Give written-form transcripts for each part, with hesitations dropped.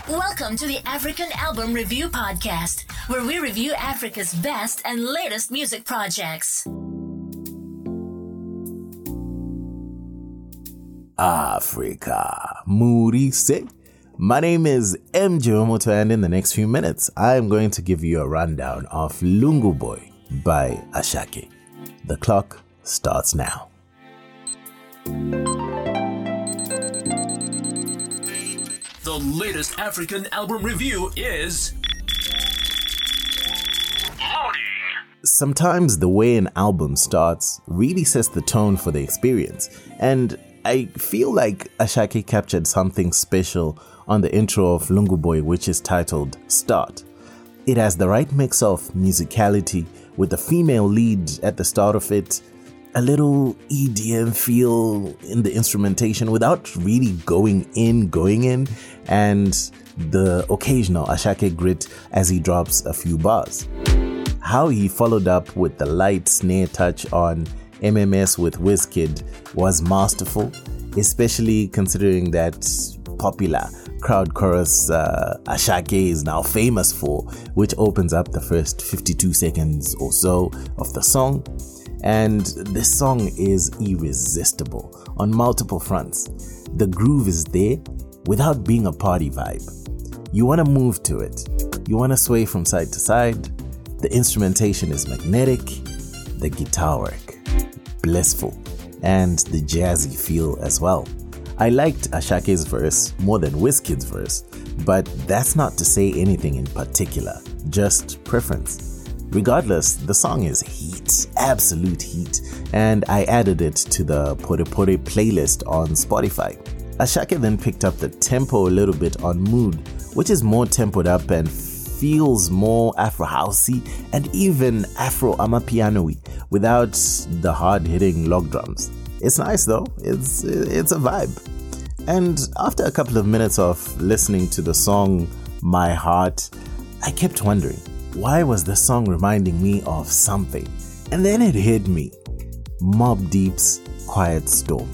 Welcome to the African Album Review Podcast, where we review Africa's best and latest music projects. Africa, Murise. My name is MJ Omoto, and in the next few minutes, I am going to give you a rundown of Lungu Boy by Ashake. The clock starts now. The latest African album review is loading. Sometimes the way an album starts really sets the tone for the experience, and I feel like Ashake captured something special on the intro of Lungu Boy, which is titled Start. It has the right mix of musicality with the female lead at the start of it, a little EDM feel in the instrumentation without really going in, and the occasional Ashake grit as he drops a few bars. How he followed up with the light snare touch on MMS with Wizkid was masterful, especially considering that popular crowd chorus Ashake is now famous for, which opens up the first 52 seconds or so of the song. And this song is irresistible on multiple fronts. The groove is there without being a party vibe. You want to move to it. You want to sway from side to side. The instrumentation is magnetic. The guitar work, blissful. And the jazzy feel as well. I liked Ashake's verse more than Wizkid's verse, but that's not to say anything in particular, just preference. Regardless, the song is heat, absolute heat, and I added it to the Pore Pore playlist on Spotify. Ashake then picked up the tempo a little bit on Mood, which is more tempoed up and feels more Afro-housey and even Afro-amapiano-y without the hard-hitting log drums. It's nice though, it's a vibe. And after a couple of minutes of listening to the song My Heart, I kept wondering, why was the song reminding me of something? And then it hit me. Mobb Deep's Quiet Storm.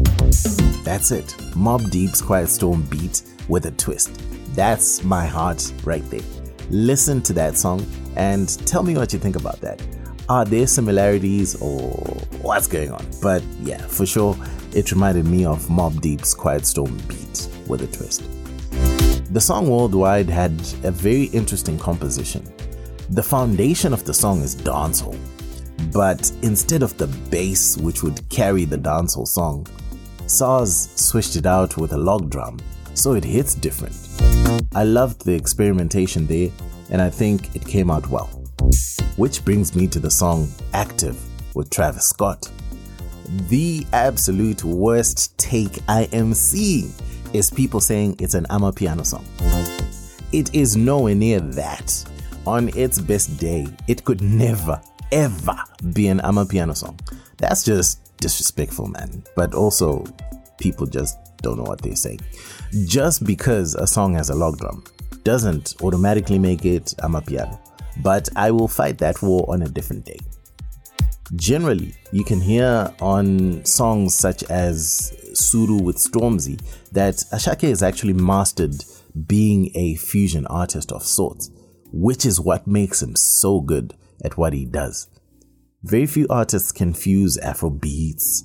That's it. Mobb Deep's Quiet Storm beat with a twist. That's My Heart right there. Listen to that song and tell me what you think about that. Are there similarities or what's going on? But yeah, for sure, it reminded me of Mobb Deep's Quiet Storm beat with a twist. The song Worldwide had a very interesting composition. The foundation of the song is dancehall, but instead of the bass which would carry the dancehall song, Saz switched it out with a log drum, so it hits different. I loved the experimentation there, and I think it came out well. Which brings me to the song Active with Travis Scott. The absolute worst take I am seeing is people saying it's an amapiano song. It is nowhere near that. On its best day, it could never, ever be an amapiano song. That's just disrespectful, man. But also, people just don't know what they're saying. Just because a song has a log drum doesn't automatically make it amapiano. But I will fight that war on a different day. Generally, you can hear on songs such as Suru with Stormzy that Ashake has actually mastered being a fusion artist of sorts, which is what makes him so good at what he does. Very few artists can fuse Afrobeat,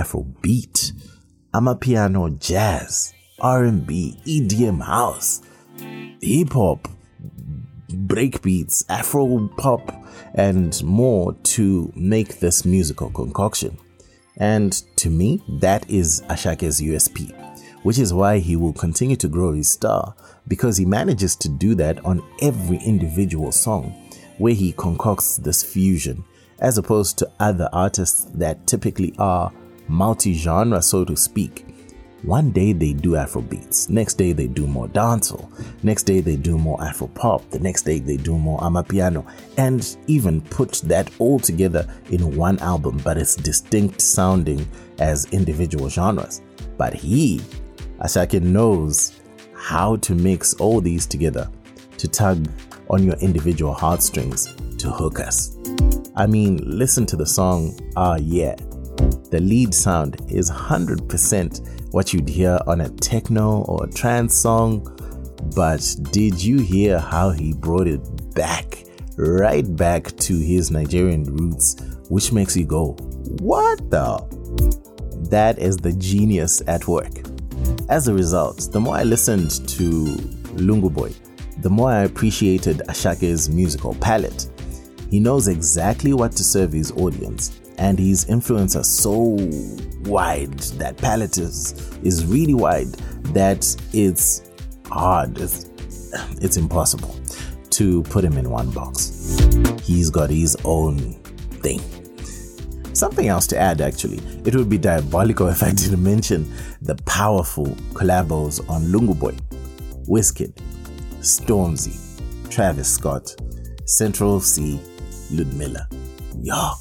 amapiano, jazz, R&B, EDM house, hip-hop, breakbeats, Afro pop, and more to make this musical concoction. And to me, that is Ashake's USP, which is why he will continue to grow his star, because he manages to do that on every individual song, where he concocts this fusion, as opposed to other artists that typically are multi-genre, so to speak. One day they do Afrobeats, next day they do more dancehall, next day they do more Afro-pop, the next day they do more amapiano, and even put that all together in one album, but it's distinct sounding as individual genres. But Ashake knows how to mix all these together to tug on your individual heartstrings to hook us. I mean, listen to the song, Ah Yeah. The lead sound is 100% what you'd hear on a techno or a trance song. But did you hear how he brought it back, right back to his Nigerian roots, which makes you go, what the? That is the genius at work. As a result, the more I listened to Lungu Boy, the more I appreciated Ashake's musical palette. He knows exactly what to serve his audience, and his influence are so wide, that palette is really wide, that it's hard, it's impossible to put him in one box. He's got his own thing. Something else to add, actually. It would be diabolical if I didn't mention the powerful collabos on Lungu Boy. Wizkid, Stormzy, Travis Scott, Central C, Ludmilla. Yo.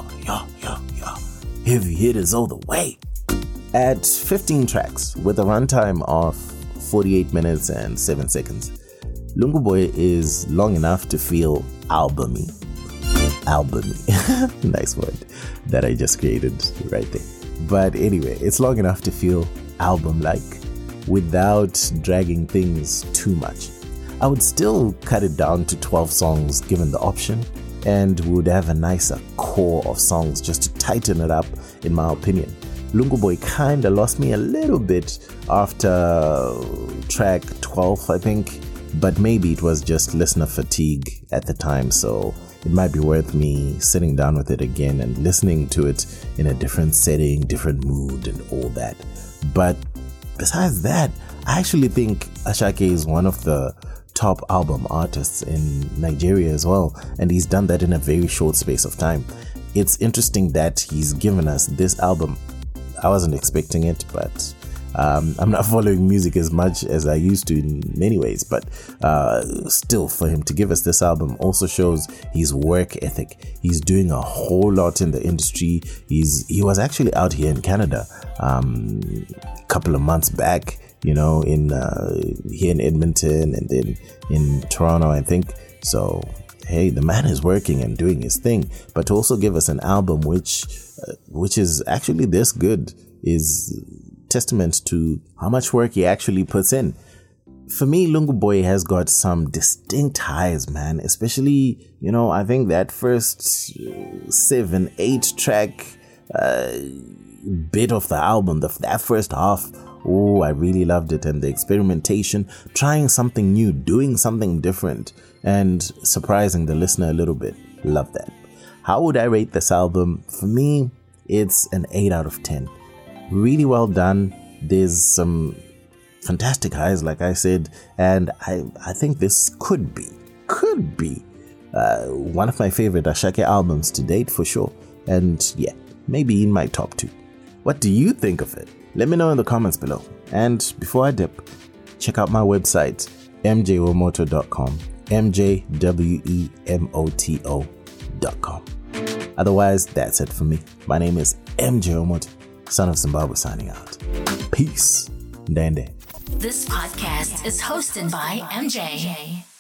Heavy hitters all the way. At 15 tracks with a runtime of 48 minutes and 7 seconds, Lungu Boy is long enough to feel albumy. Nice word that I just created right there. But anyway, it's long enough to feel album-like without dragging things too much. I would still cut it down to 12 songs given the option, and would have a nicer core of songs just to tighten it up, in my opinion. Lungu Boy kinda lost me a little bit after track 12, I think, but maybe it was just listener fatigue at the time, so it might be worth me sitting down with it again and listening to it in a different setting, different mood, and all that. But besides that, I actually think Ashake is one of the top album artists in Nigeria as well, and he's done that in a very short space of time. It's interesting that he's given us this album. I wasn't expecting it, but I'm not following music as much as I used to in many ways, but still, for him to give us this album also shows his work ethic. He's doing a whole lot in the industry. He was actually out here in Canada a couple of months back, you know, here in Edmonton and then in Toronto, I think. So, hey, the man is working and doing his thing, but to also give us an album which is actually this good is testament to how much work he actually puts in. For me, Lungu Boy has got some distinct highs, man, especially, you know, I think that first 7-8 track bit of the album, that first half, oh, I really loved it. And the experimentation, trying something new, doing something different, and surprising the listener a little bit. Love that. How would I rate this album? For me, it's an 8 out of 10. Really well done. There's some fantastic highs, like I said, and I think this could be one of my favorite Ashake albums to date for sure. And yeah, maybe in my top 2. What do you think of it? Let me know in the comments below. And before I dip, check out my website, mjwemoto.com, mjwemoto.com. Otherwise, that's it for me. My name is MJ Wemoto, son of Zimbabwe, signing out. Peace. Ndende. This podcast is hosted by MJ.